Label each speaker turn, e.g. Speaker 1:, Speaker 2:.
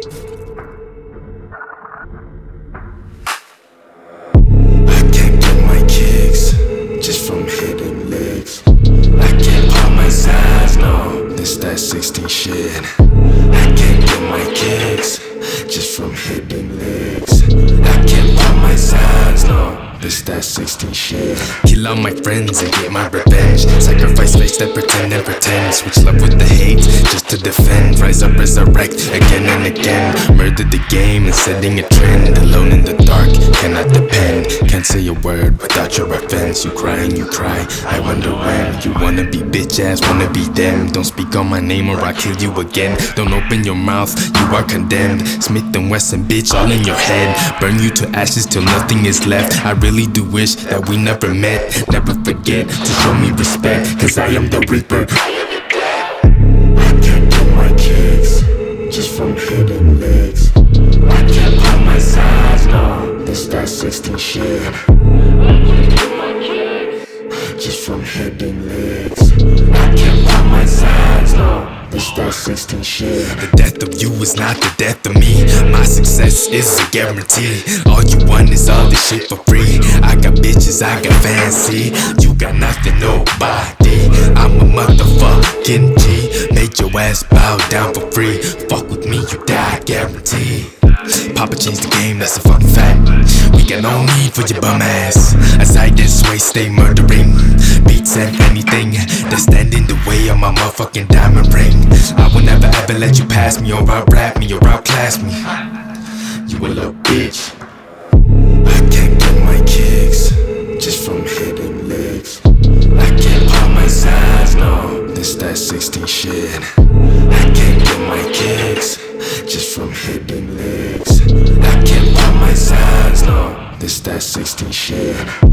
Speaker 1: I can't get my kicks just from hitting legs. I can't pop my sides, no, this that 16 shit. I can't get my kicks just from hitting legs. I can't pop my sides, no, this that 16 shit. Kill all my friends and get my revenge. Sacrifice face that pretend and pretend. Switch love with the hate just to defend. Rise up, resurrect again and again. Murder the game and setting a trend. Alone in the dark, cannot depend. Can't say a word without your offense. You cry and you cry, I wonder when. You wanna be bitch ass, wanna be them. Don't speak on my name or I'll kill you again. Don't open your mouth, you are condemned. Smith and Wesson, bitch, all in your head. Burn you to ashes till nothing is left. I really do wish that we never met. Never forget to show me respect, cause I am the reaper. I can't get my kicks just from hitting legs. I can't pop my sides, no, this that 16 shit. I can't get my kicks just from hitting legs. I can't pop my sides, no, this that 16 shit. The death of you is not the death of me. My success is a guarantee. All you want is all this shit for free. I got bitches, I got fancy. You got nothing, nobody. I'm a motherfucking G. Make your ass bow down for free. Fuck with me, you die, guarantee. Papa changed the game, that's a fucking fact. We got no need for your bum ass. As I this way stay murdering beats and anything that stand in the way of my motherfucking diamond ring. I will never ever let you pass me or out-rap me or outclass me. You a little bitch. I can't get my kicks just from hitting legs. I can't pop my sides, no, this that 16 shit. I can't get my kicks just from hitting legs. I can't pop my sides, no, this that 16 shit.